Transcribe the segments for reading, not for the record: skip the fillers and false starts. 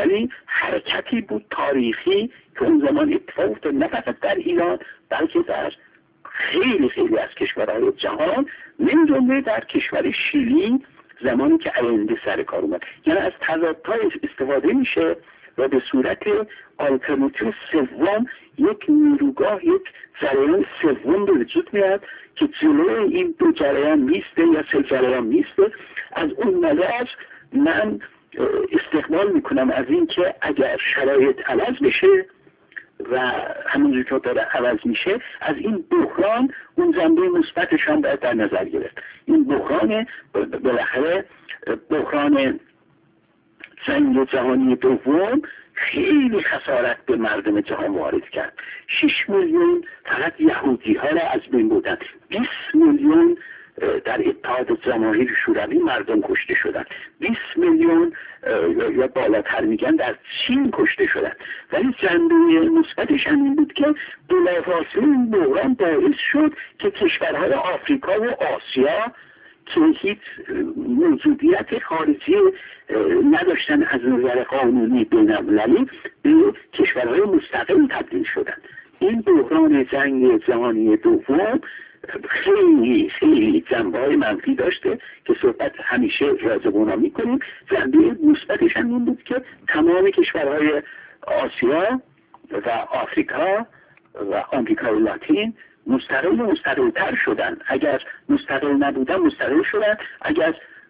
ولی حرکتی بود تاریخی که اون زمان اتفاق افتاد، نه فقط در ایران بلکه در خیلی خیلی از کشورهای جهان، من جمله در کشور شیلی زمانی که آلنده سر کار اومد. یعنی از تضادها استفاده میشه و به صورت آلترناتیو سوم یک نیروگاه، یک جریان سوم به وجود میاد که جلوی این دو جریان میسته یا سه جریان میسته. از اون نظر من استقبال میکنم از این که اگر شرایط عوض بشه و همونجور که داره عوض میشه، از این بحران اون جنبه مثبتش هم باید در نظر گرفت. این بحران بالاخره بحران جنگ جهانی دوم خیلی خسارت به مردم جهان وارد کرد. 6 میلیون فقط یهودی ها را از بین بردن، 20 میلیون در اتحاد جماهیر شوروی مردم کشته شدن، 20 میلیون یا بالاتر میگن در چین کشته شدن. ولی جنبه مثبتش هم این بود که بلافاصله این بحران باعث شد که کشورهای آفریقا و آسیا که هیچ موجودیت خارجی نداشتن از نظر قانونی بین‌المللی به کشورهای مستقل تبدیل شدن. این بحران جنگ جهانی دوم خیلی خیلی جنبه‌های منفی داشته که صحبت همیشه راجع اونا می‌کنیم. جنبه مثبتش هم این بود که تمام کشورهای آسیا و آفریقا و آمریکای لاتین مستقل و مستقل‌تر شدن. اگر مستقل نبودن مستقل شدن، اگر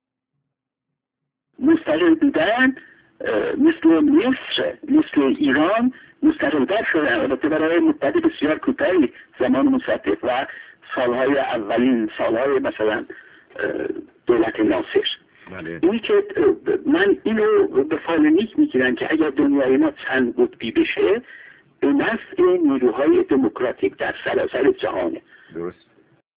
مستقل بودن مثل مصر، مثل ایران مستقل‌تر شدن. البته برای مدت بسیار کوتاهی، زمان مصدق و سالهای اولین سالهای مثلا دولت ناصر. اینی که من اینو به فال نیک میگیرم که اگر دنیای ما چند قطبی بشه به نفع نیروهای دموکراتیک در سراسر جهانه. درست.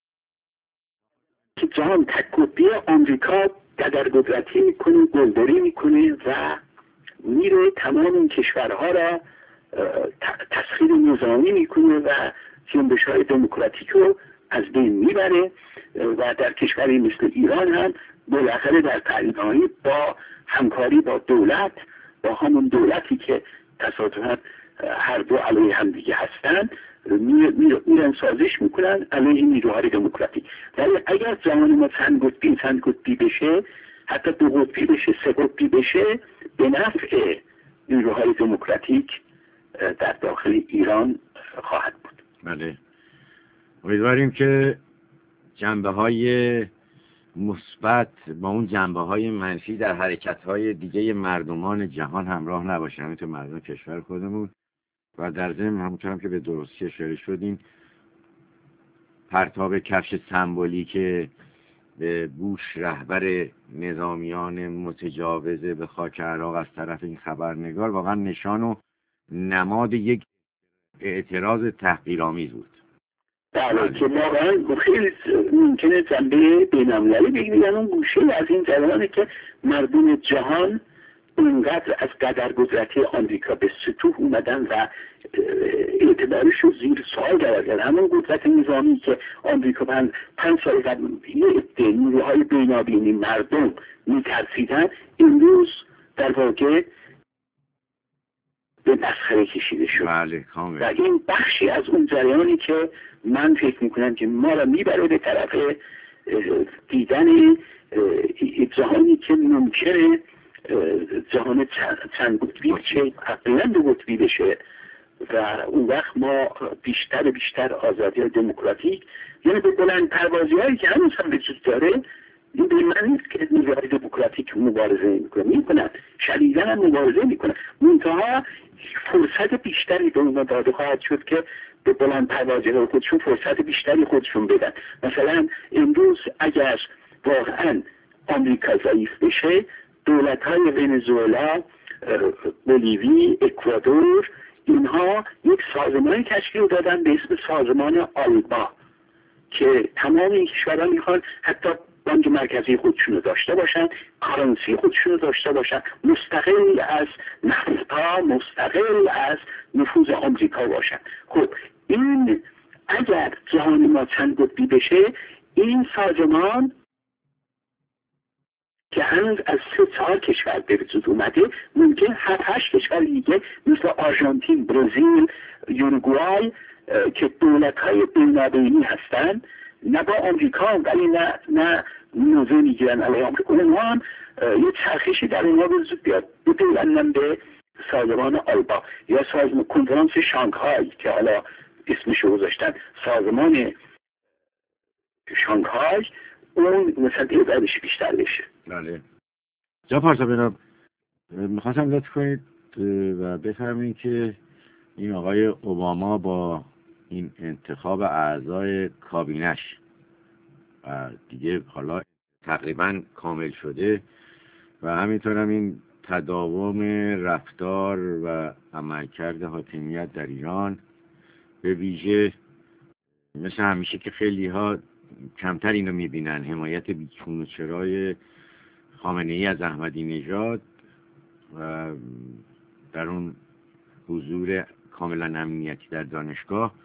که جهان تک قطبی، آمریکا قدرقدرتی میکنه، گلدری میکنه و میره تمام این کشورها را تسخیر نظامی میکنه و جنبش‌های دموکراتیک رو از بین میبره و در کشوری مثل ایران هم بالاخره در تعیین‌های با همکاری با دولت، با همون دولتی که تصادفاً هر دو علیه هم دیگه هستن، میرن سازش میکنن علیه نیروهای دموکراتیک. ولی اگر زمان ما چند قطبی بشه، حتی 2 قطبی بشه، 3 قطبی بشه، به نفع نیروهای دموکراتیک در داخل ایران خواهد بود. بله، امیدواریم که جنبه‌های مثبت با اون جنبه‌های منفی در حرکت‌های دیگه مردمان جهان همراه نباشه، همینطور مردم کشور خودمون. و در ضمن همونطور که به درستی اشاره شدین، پرتاب کفش سمبولیک به بوش رهبر نظامیان متجاوز به خاک عراق از طرف این خبرنگار واقعا نشان و نماد یک اعتراض تحقیرآمیز بود. بله، که واقعا خیلی ممکنه جنبه بین‌المللی بگیرن. اون گوشه از این جریانه که مردم جهان اونقدر از قدرقدرتی آمریکا به سطوح اومدن و اعتبارش رو زیر سوال کردن. همون قدرت نظامی که آمریکا 5 سال قبل یه نیروهای بینابینی مردم میترسیدن، امروز در واقع به مسخره کشیده شد. بله، و این بخشی از اون جریانی که من فکر میکنم که ما را میبره به طرف دیدن جهانی که ممکنه جهان چند قطبی بشه، اقلاً 2 قطبی بشه و اون وقت ما بیشتر آزادی دموکراتیک، یعنی به بلند پروازی هایی که هنوز هم وجود داره، این به من نیست که نیروهای دموکراتیک مبارزه میکنن، شدیداً هم مبارزه میکنن، منتها فرصت بیشتری به اونها داده خواهد شد که به بلند پروازی های خودشون فرصت بیشتری خودشون بدن. مثلا امروز اگر واقعاً آمریکا ضعیف بشه، دولت‌های ونزوئلا، بولیوی، اکوادور، اینها یک سازمانی تشکیل دادن به اسم سازمان آلبا که تمام این کشورها میخوان حتی بانک مرکزی خودشون رو داشته باشن، کارنسی خودشون رو داشته باشن، مستقل از نفتا، مستقل از نفوذ آمریکا باشن. خب این اگر جهان ما چند قطبی بشه، این سازمان که هنوز از 3-4 کشور به وجود اومده، ممکن 7-8 کشور دیگه مثل آرژانتین، برزیل، یوروگوای که دولت‌های بینابینی هستن، نه با آمریکا ولی نه موضوع میگیرن علیه آمریکا، اونها هم یه چرخشی در اونها به وجود بیاد، بپیوندن به سازمان آلبا یا سازمان کنفرانس شانگهای که حالا اسمشو گذاشتن سازمان شانگهای، اون مثلا تعدادش بیشتر بشه. بله. جناب پارسا بنام میخواستم لطف کنید و بفهمید که این آقای اوباما با این انتخاب اعضای کابینش و دیگه حالا تقریبا کامل شده و همینطور هم این تداوم رفتار و عملکرد حاکمیت در ایران به ویژه مثل همیشه که خیلی ها کمتر اینو میبینن، حمایت بیچون و چرای خامنه‌ای از احمدی نژاد و در اون حضور کاملا امنیتی در دانشگاه،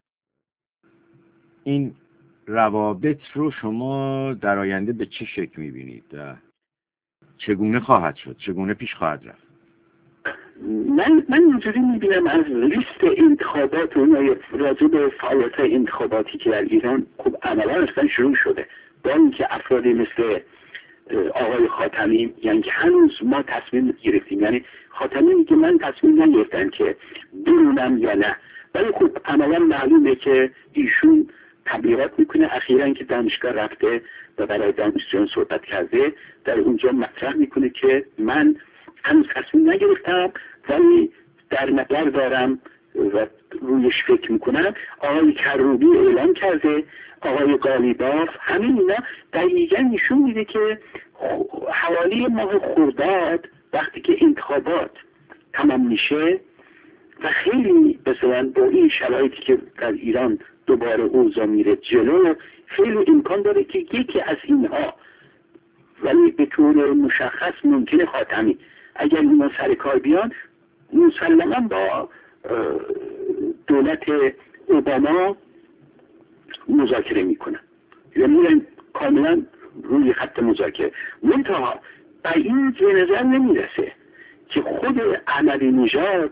این روابط رو شما در آینده به چه شکل میبینید و چگونه خواهد شد، چگونه پیش خواهد رفت؟ من اینجوری میبینم از لیست انتخابات اونای راجع به فعالیت انتخاباتی که در ایران خب عملا اصلا شروع شده، با اینکه افرادی مثل آقای خاتمی یعنی هنوز ما تصمیم گرفتیم، یعنی خاتمی میگه من تصمیم نگرفتم که برونم یا نه، ولی خب عملا معلومه که ایشون تبلیغات میکنه، اخیراً که دانشگاه رفته و برای دانشجویان صحبت کرده در اونجا مطرح میکنه که من هنوز تصمیم نگرفتم ولی در نظر دارم و رویش فکر میکنم. آقای کروبی اعلام کرده، آقای قالیباف، همین اینا دقیقاً نشون میده که حوالی ماه خرداد وقتی که انتخابات تمام میشه و خیلی مثلا با این شرایطی که در ایران دوباره اوضاع میره جلو، خیلی امکان داره که یکی از اینها، ولی به طور مشخص ممکنه خاتمی، اگر اینا سر کار بیان مسلما با دولت اوباما مذاکره میکنن، یعنی کاملا روی خط مذاکره. منتها به این به نظر نمیرسه که خود احمدی نژاد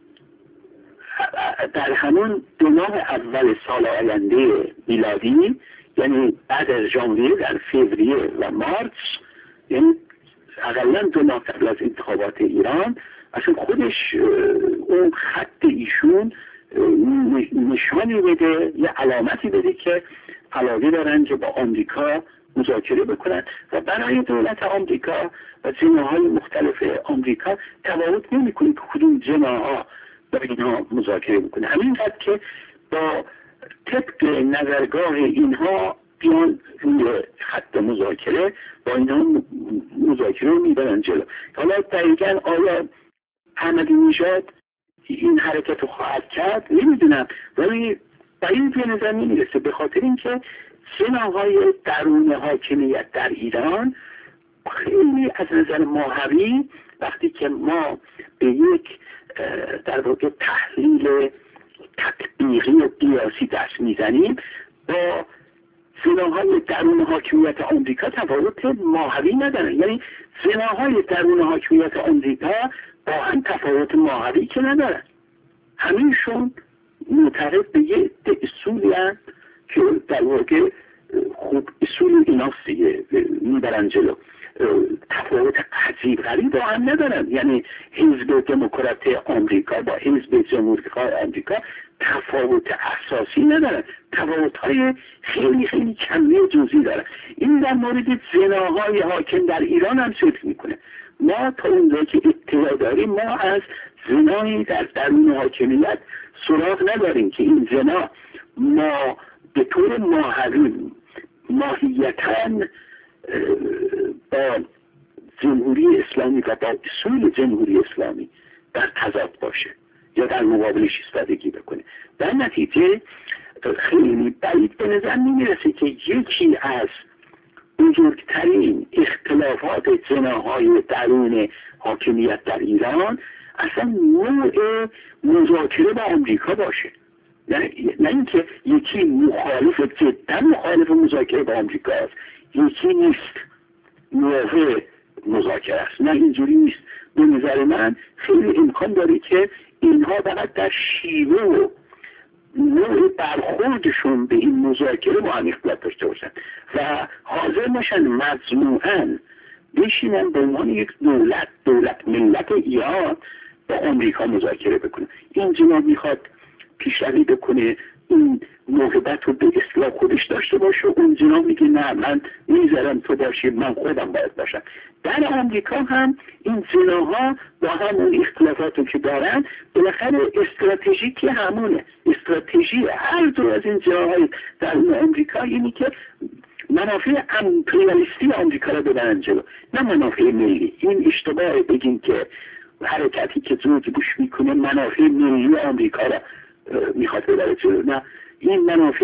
در همون 2 ماه اول سال آینده میلادی، یعنی بعد از ژانویه، در فوریه و مارس، یعنی اقلا 2 ماه قبل از انتخابات ایران، اصلا خودش اون خط ایشون نشانی بده، یه علامتی بده که علاقه دارن که با آمریکا مذاکره بکنن و برای دولت آمریکا و جناح‌های مختلف آمریکا تفاوت نمی‌کنه که کدوم جناح‌ها با اینها مذاکره بکنه، همینقدر که با طبق نظرگاه اینها بیان روی خط مذاکره با اینها مذاکره رو میبرن جلو. حالا دقیقاً آیا احمدی نژاد این حرکت رو خواهد کرد نمیدونم، ولی به این به نظر نمیرسه، به خاطر اینکه جناح‌های درون حاکمیت در ایران خیلی از نظر ماهوی، وقتی که ما به یک در واقع تحلیل تطبیقی و قیاسی دست میزنیم، با جناح‌های درون حاکمیت آمریکا تفاوت ماهوی ندارن، یعنی جناح‌های درون حاکمیت آمریکا با هم تفاوت ماهوی که ندارن، همینشون معترف به یه اصولی هست که در واقع خوب اصول ایناست دیگه میبرن جلو، تفاوت عجیب غریب با هم ندارن، یعنی حزب دموکرات آمریکا با حزب جمهوری‌خواه آمریکا تفاوت اساسی ندارن، تفاوت‌های خیلی خیلی کمی و جزئی دارن. این در مورد جناح‌های حاکم در ایران هم صدق میکنه. ما تا اونجایی که اطلاع داریم ما از جناحی در درون حاکمیت سراغ نداریم که این جناح ما به طور ماهوی ماهیتاً با جمهوری اسلامی و با اصول جمهوری اسلامی در تضاد باشه یا در مقابلش ایستادگی بکنه. در نتیجه خیلی بعید به نظر نمیرسه که یکی از بزرگترین اختلافات جناح‌های درون حاکمیت در ایران اصلا نوع مذاکره با آمریکا باشه، نه اینکه یکی جدا مخالف مذاکره با آمریکا است، یکی نیست موافق مذاکره است. نه اینجوری نیست. به نظر من خیلی امکان داره که اینها فقط در شیوه و نوع برخوردشون به این مذاکره با هم اختلاف داشته باشن و حاضر نشن مجموعاً بشینن به عنوان یک دولت ملت ایران با آمریکا مذاکره بکنه. این جناب میخواد پیشروی بکنه، این موهبت رو به اصلاح خودش داشته باشه، اون جناب میگه نه من میذارم تو باشی، من خودم باید باشم. در آمریکا هم این جناها با همون اختلافاتی که دارن بالاخره استراتژیکی همونه. استراتژی هر دو از این جناهای در آمریکا اینی که منافع امپریالیستی آمریکا را ببرن جلو، نه منافع ملی. این اشتباهه بگیم که حرکتی که جورج بوش میکنه منافع ملی آمریکا را میخواد ببره جلو، نه، این منافع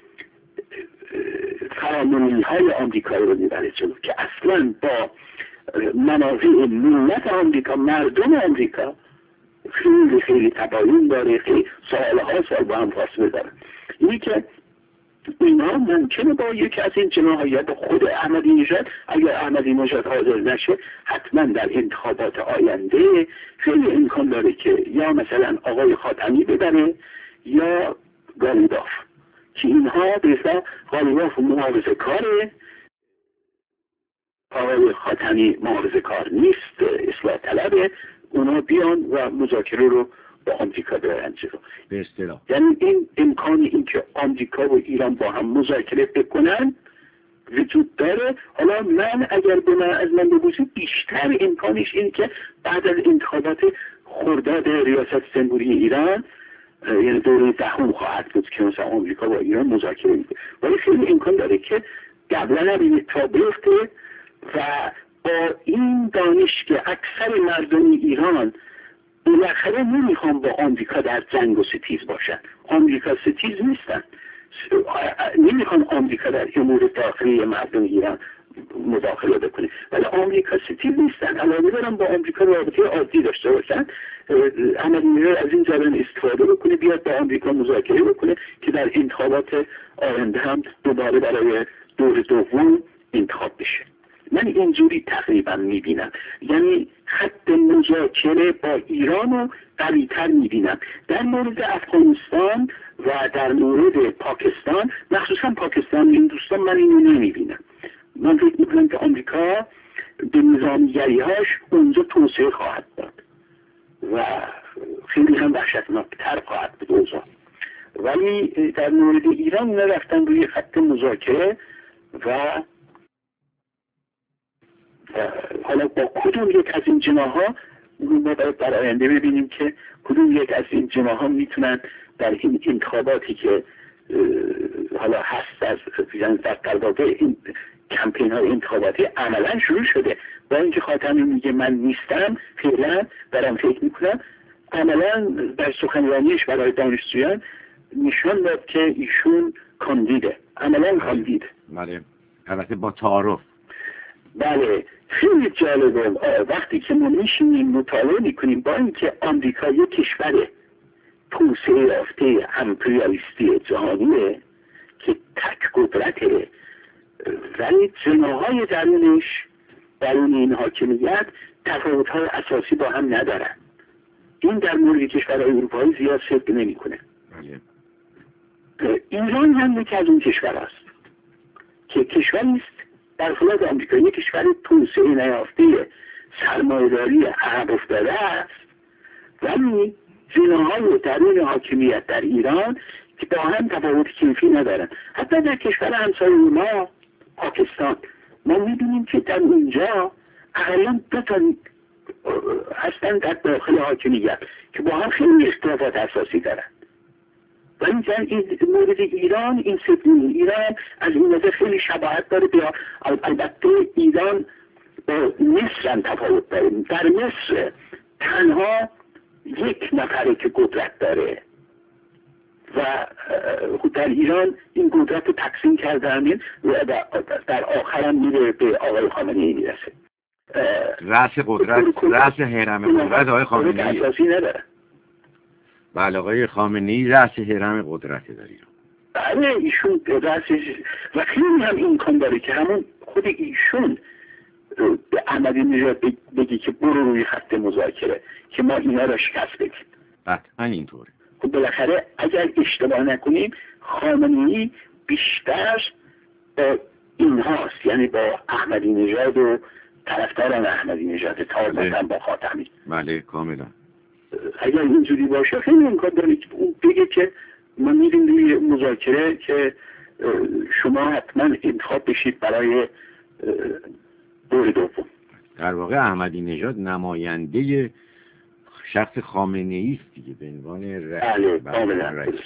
فراملی های آمریکا رو میبره جلو که اصلا با منافع ملت آمریکا، مردم آمریکا خیلی خیلی تباین داره، خیلی سال با هم فاصله داره. اینی که اینا ممکنه با یکی از این جناح یا با خود احمدی نژاد، اگر احمدی نژاد حاضر نشه حتما در انتخابات آینده خیلی امکان داره که یا مثلا آقای خاتمی ببره یا غالیباف، که اینها بسیار غالیباف محافظه کاره، آقای خاتمی محافظه کار نیست، اصلاح طلبه، اونا بیان و مذاکره رو با آمریکا برن جلو. به اصطلاح یعنی این امکانی این که آمریکا و ایران با هم مذاکره بکنن وجود داره. حالا من اگر از من بپرسید بیشتر امکانش این که بعد از انتخابات خرداد ریاست جمهوری ایران، یعنی دوره دهم خواهد بود که مثلا آمریکا با ایران مذاکره میکنه، ولی خیلی امکان داره که قبلا هم این اتفاق بیفته و با این دانش که اکثر مردم ایران بالاخره نمیخوان با آمریکا در جنگ و ستیز باشن، آمریکا ستیز نیستن، نمیخوان آمریکا در امور داخلی مردم ایران مداخله بکنه، ولی آمریکا ستیز نیستن، علاوه دارن با آمریکا رابطه عادی داشته باشن. احمدی نژاد از این جریان استفاده بکنه، بیاد با آمریکا مذاکره بکنه که در انتخابات آینده هم دوباره برای دور دوم انتخاب بشه. من اینجوری تقریبا میبینم، یعنی خط مذاکره با ایران رو قوی‌تر میبینم. در مورد افغانستان و در مورد پاکستان، مخصوصا پاکستان، این دوستان من اینو نمیبینم. من فکر میکنم که آمریکا به نظامیگری‌هاش اونجا توسعه خواهد داد و خیلی هم وحشتناکتر خواهد بود اوضاع. ولی در مورد ایران نرفتن روی خط مذاکره و حالا با کدوم یک از این جناها ما در آینده ببینیم که کدوم یک از این جناها میتونن در این انتخاباتی که حالا هست از در قلبابه این کمپین های انتخاباتی عملا شروع شده. با اینکه خاتمی میگه من نیستم، فعلا دارم فکر میکنم، عملا در سخنرانیش برای دانشجویان نشان داد که ایشون کاندیده، عملا کاندید. بله، البته با تعارف. بله، خیلی جالبه وقتی که ما میشینیم مطالعه میکنیم، با اینکه آمریکا یک کشور توسعه یافته امپریالیستی جهانیه که تک قدرته، ولی جناهای درون این حاکمیت تفاوت‌های اساسی با هم ندارن. این در مورد کشورهای اروپایی زیاد صدق نمی‌کنه. ایران هم یکی از اون کشور است که کشوری است در خلاف آمریکا، یک کشور توسعه نیافته سرمایه‌داری عقب افتاده است، ولی جناهای درون حاکمیت در ایران که با هم تفاوت کیفی ندارن. حتی در کشور همسایه ما پاکستان ما می‌بینیم که در اونجا اقلا دو تا هستن در داخل حاکمیت که با هم خیلی اختلافات اساسی دارن. ولی در این مورد ایران، این سپین ایران از این نظر خیلی شباهت داره. البته ایران با مصر هم تفاوت داره. در مصر تنها یک نفره که قدرت داره و در ایران این قدرت رو تقسیم کردن و در آخر هم میره به آقای خامنه‌ای میرسه. رأس قدرت، رأس هرم قدرت آقای خامنه‌ای اساسی نداره. بله، آقای خامنه‌ای رأس هرم قدرت در ایران. بله، ایشون رأسش و خیلی هم امکان داره که همون خود ایشون به عمل احمدی نژاد بگی که برو روی خط مذاکره که ما اینا را شکست بدیم. قطعا اینطوره. خب بالاخره اگر اشتباه نکنیم خامنه‌ای بیشتر با اینهاست، یعنی با احمدی نژاد و طرفداران احمدی نژاد تا مثلا با خاتمی. بله کاملا. اگر اینجوری باشه خیلی امکان داره که اون بگه که ما میریم روی مذاکره که شما حتما انتخاب بشید برای دور دوم. در واقع احمدی نژاد نماینده شخص خامنه‌ای است دیگه به عنوان رئیس.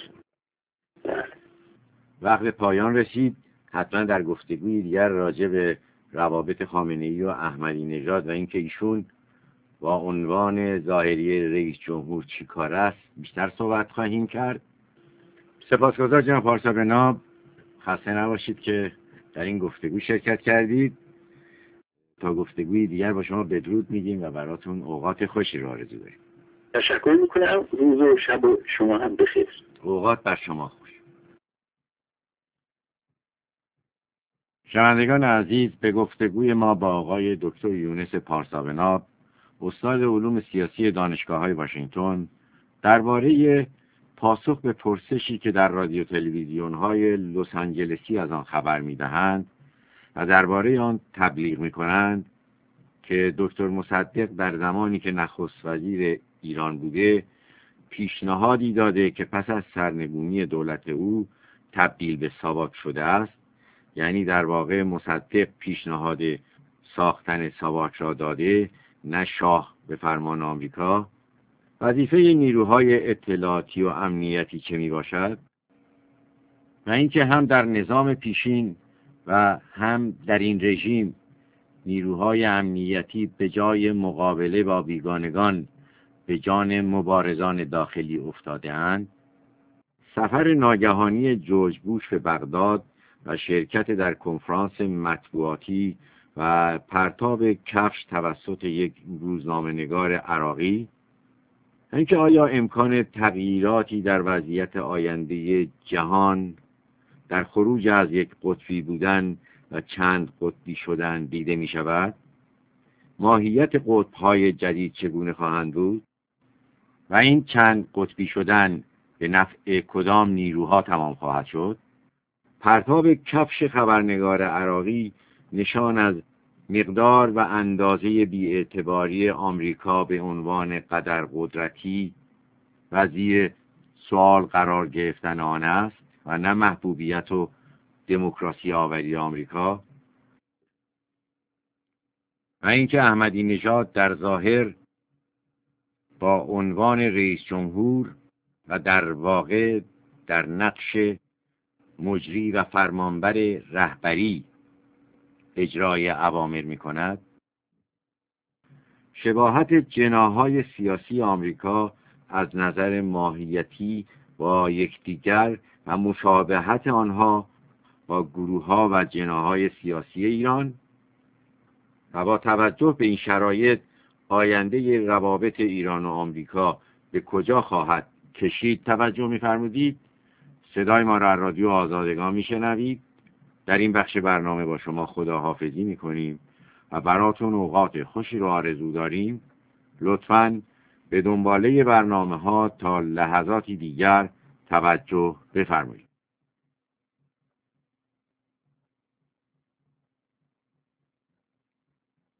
وقت پایان رسید. حتما در گفتگوی دیگر راجع به روابط خامنه‌ای و احمدی نژاد و اینکه ایشون با عنوان ظاهری رئیس جمهور چی کار است بیشتر صحبت خواهیم کرد. سپاسگزار جناب پارسا بناب. خسته نباشید که در این گفتگو شرکت کردید. تا گفتگوی دیگر با شما بدرود میگیم و براتون اوقات خوشی رو آرزو داریم. تشکر میکنم. روز و شب شما هم بخیر. اوقات بر شما خوش. شنوندگان عزیز، به گفتگوی ما با آقای دکتر یونس پارسا بناب، استاد علوم سیاسی دانشگاه‌های واشنگتن، درباره پاسخ به پرسشی که در رادیو تلویزیون‌های لس آنجلسی از آن خبر می‌دهند و درباره آن تبلیغ می‌کنند که دکتر مصدق در زمانی که نخست وزیر ایران بوده پیشنهادی داده که پس از سرنگونی دولت او تبدیل به ساواک شده است، یعنی در واقع مصدق پیشنهاد ساختن ساواک را داده نه شاه به فرمان آمریکا. وظیفه نیروهای اطلاعاتی و امنیتی چه می باشد و اینکه هم در نظام پیشین و هم در این رژیم نیروهای امنیتی به جای مقابله با بیگانگان به جان مبارزان داخلی افتاده اند. سفر ناگهانی جورج بوش به بغداد و شرکت در کنفرانس مطبوعاتی و پرتاب کفش توسط یک روزنامه‌نگار عراقی. اینکه آیا امکان تغییراتی در وضعیت آینده جهان در خروج از یک قطبی بودن و چند قطبی شدن دیده می شود؟ ماهیت قطب‌های جدید چگونه خواهند بود؟ و این چند قطبی شدن به نفع کدام نیروها تمام خواهد شد؟ پرتاب کفش خبرنگار عراقی نشان از مقدار و اندازه بی‌اعتباری آمریکا به عنوان قدرقدرتی و زیر سوال قرار گرفتن آن است و نه محبوبیت و دموکراسی آوری آمریکا. و اینکه احمدی نژاد در ظاهر با عنوان رئیس جمهور و در واقع در نقش مجری و فرمانبر رهبری اجرای اوامر می کند. شباهت جناح‌های سیاسی آمریکا از نظر ماهیتی با یکدیگر و مشابهت آنها با گروه‌ها و جناح‌های سیاسی ایران و با توجه به این شرایط آینده روابط ایران و آمریکا به کجا خواهد کشید توجه می‌فرمودید؟ صدای ما را از رادیو آزادگان میشنوید. در این بخش برنامه با شما خداحافظی میکنیم و براتون اوقات خوشی رو آرزو داریم. لطفاً به دنباله برنامه ها تا لحظاتی دیگر توجه بفرمایید.